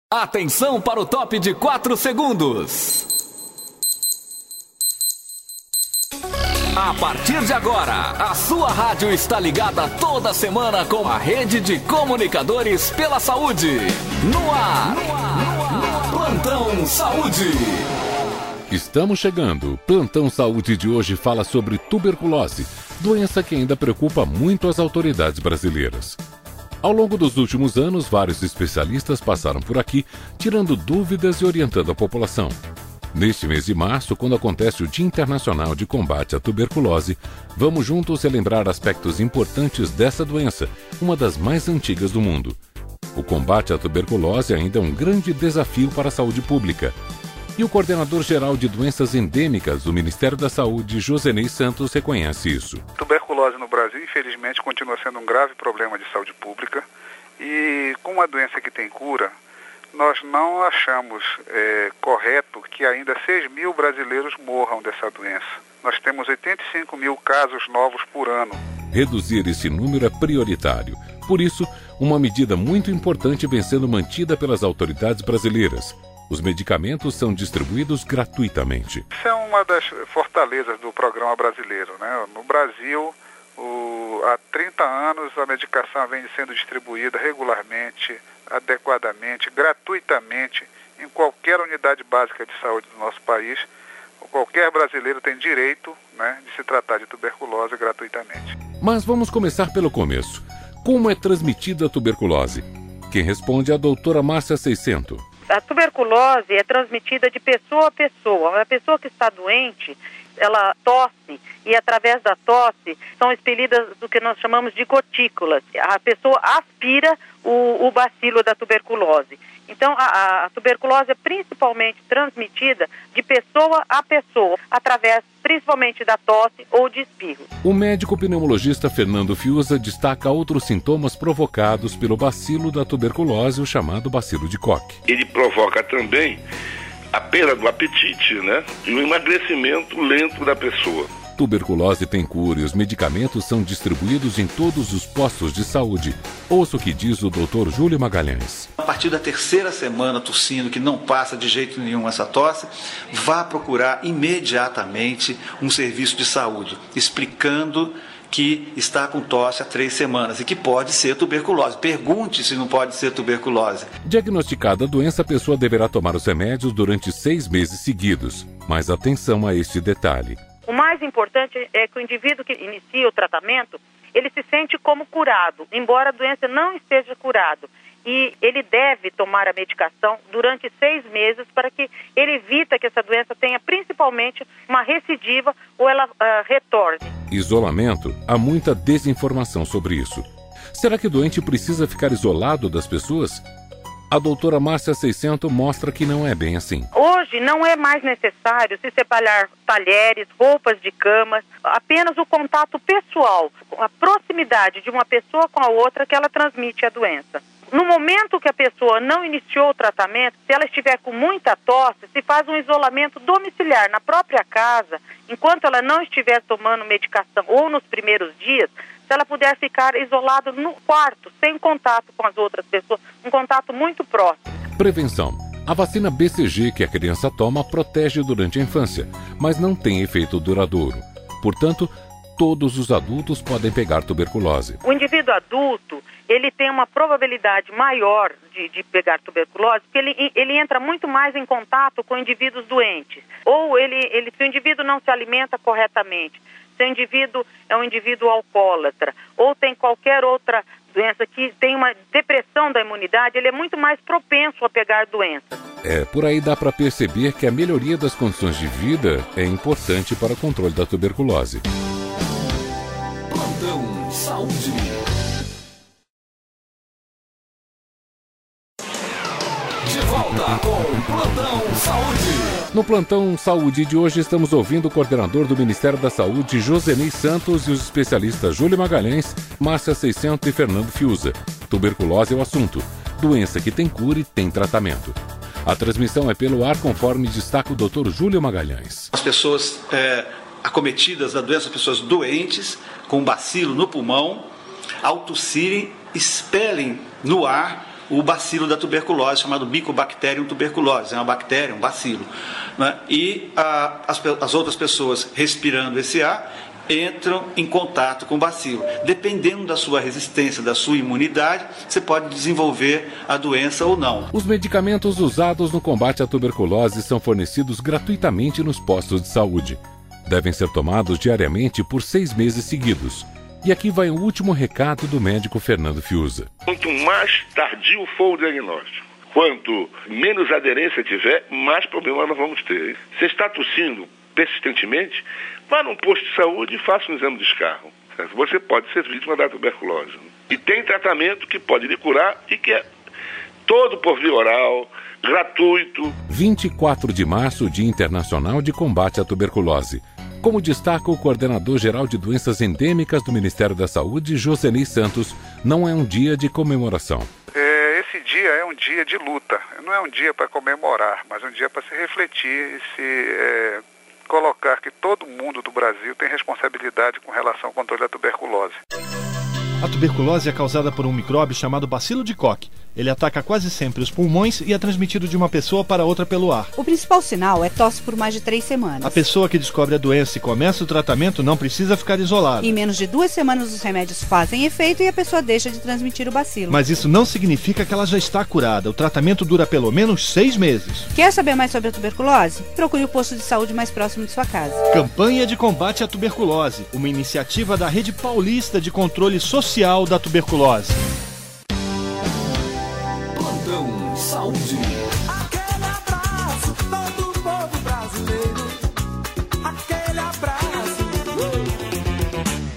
Atenção para o top de 4 segundos. A partir de agora, a sua rádio está ligada toda semana com a rede de comunicadores pela saúde. No ar. Plantão Saúde. Estamos chegando. O Plantão Saúde de hoje fala sobre tuberculose, doença que ainda preocupa muito as autoridades brasileiras. Ao longo dos últimos anos, vários especialistas passaram por aqui, tirando dúvidas e orientando a população. Neste mês de março, quando acontece o Dia Internacional de Combate à Tuberculose, vamos juntos relembrar aspectos importantes dessa doença, uma das mais antigas do mundo. O combate à tuberculose ainda é um grande desafio para a saúde pública. E o coordenador-geral de doenças endêmicas do Ministério da Saúde, Josenei Santos, reconhece isso. Tuberculose no Brasil, infelizmente, continua sendo um grave problema de saúde pública. E com uma doença que tem cura, nós não achamos correto que ainda 6 mil brasileiros morram dessa doença. Nós temos 85 mil casos novos por ano. Reduzir esse número é prioritário. Por isso, uma medida muito importante vem sendo mantida pelas autoridades brasileiras. Os medicamentos são distribuídos gratuitamente. Isso é uma das fortalezas do programa brasileiro, né? No Brasil, há 30 anos, a medicação vem sendo distribuída regularmente, adequadamente, gratuitamente, em qualquer unidade básica de saúde do nosso país. Qualquer brasileiro tem direito, né, de se tratar de tuberculose gratuitamente. Mas vamos começar pelo começo. Como é transmitida a tuberculose? Quem responde é a doutora Márcia Seicento. A tuberculose é transmitida de pessoa a pessoa. A pessoa que está doente, ela tosse e através da tosse são expelidas do que nós chamamos de gotículas. A pessoa aspira o bacilo da tuberculose. Então, a tuberculose é principalmente transmitida de pessoa a pessoa, através principalmente da tosse ou de espirro. O médico pneumologista Fernando Fiuza destaca outros sintomas provocados pelo bacilo da tuberculose, o chamado bacilo de Koch. Ele provoca também a perda do apetite, né? E o emagrecimento lento da pessoa. Tuberculose tem cura e os medicamentos são distribuídos em todos os postos de saúde. Ouça o que diz o Dr. Júlio Magalhães. A partir da 3ª semana tossindo, que não passa de jeito nenhum essa tosse, vá procurar imediatamente um serviço de saúde, explicando que está com tosse há 3 semanas e que pode ser tuberculose. Pergunte se não pode ser tuberculose. Diagnosticada a doença, a pessoa deverá tomar os remédios durante 6 meses seguidos. Mas atenção a este detalhe. O mais importante é que o indivíduo que inicia o tratamento, ele se sente como curado, embora a doença não esteja curado. E ele deve tomar a medicação durante 6 meses para que ele evite que essa doença tenha principalmente uma recidiva ou ela retorne. Isolamento, há muita desinformação sobre isso. Será que o doente precisa ficar isolado das pessoas? A doutora Márcia Seicento mostra que não é bem assim. Hoje não é mais necessário se separar talheres, roupas de cama, apenas o contato pessoal, a proximidade de uma pessoa com a outra que ela transmite a doença. No momento que a pessoa não iniciou o tratamento, se ela estiver com muita tosse, se faz um isolamento domiciliar na própria casa, enquanto ela não estiver tomando medicação ou nos primeiros dias, se ela puder ficar isolada no quarto, sem contato com as outras pessoas, um contato muito próximo. Prevenção. A vacina BCG que a criança toma protege durante a infância, mas não tem efeito duradouro. Portanto, todos os adultos podem pegar tuberculose. O indivíduo adulto, ele tem uma probabilidade maior de pegar tuberculose, porque ele entra muito mais em contato com indivíduos doentes. Ou se o indivíduo não se alimenta corretamente, se o indivíduo é um indivíduo alcoólatra, ou tem qualquer outra doença que tem uma depressão da imunidade, ele é muito mais propenso a pegar doença. Por aí dá para perceber que a melhoria das condições de vida é importante para o controle da tuberculose. Plantão Saúde. De volta com o Plantão Saúde. No Plantão Saúde de hoje estamos ouvindo o coordenador do Ministério da Saúde, Josenei Santos, e os especialistas Júlio Magalhães, Márcia Seicento e Fernando Fiuza. Tuberculose é o assunto, doença que tem cura e tem tratamento. A transmissão é pelo ar, conforme destaca o Dr. Júlio Magalhães. As pessoas acometidas da doença, pessoas doentes, com bacilo no pulmão, ao tossirem, expelem no ar o bacilo da tuberculose, chamado Mycobacterium tuberculosis. É uma bactéria, um bacilo, né? E as outras pessoas respirando esse ar entram em contato com o bacilo. Dependendo da sua resistência, da sua imunidade, você pode desenvolver a doença ou não. Os medicamentos usados no combate à tuberculose são fornecidos gratuitamente nos postos de saúde. Devem ser tomados diariamente por 6 meses seguidos. E aqui vai o último recado do médico Fernando Fiuza. Quanto mais tardio for o diagnóstico, quanto menos aderência tiver, mais problema nós vamos ter. Se está tossindo persistentemente, vá num posto de saúde e faça um exame de escarro. Você pode ser vítima da tuberculose. E tem tratamento que pode lhe curar e que é todo por via oral, gratuito. 24 de março, Dia Internacional de Combate à Tuberculose. Como destaca o coordenador-geral de doenças endêmicas do Ministério da Saúde, Josenei Santos, não é um dia de comemoração. Esse dia é um dia de luta. Não é um dia para comemorar, mas um dia para se refletir e se colocar que todo mundo do Brasil tem responsabilidade com relação ao controle da tuberculose. A tuberculose é causada por um micróbio chamado bacilo de Koch. Ele ataca quase sempre os pulmões e é transmitido de uma pessoa para outra pelo ar. O principal sinal é tosse por mais de 3 semanas. A pessoa que descobre a doença e começa o tratamento não precisa ficar isolada. Em menos de 2 semanas os remédios fazem efeito e a pessoa deixa de transmitir o bacilo. Mas isso não significa que ela já está curada. O tratamento dura pelo menos 6 meses. Quer saber mais sobre a tuberculose? Procure o posto de saúde mais próximo de sua casa. Campanha de combate à tuberculose, uma iniciativa da Rede Paulista de Controle Social da Tuberculose.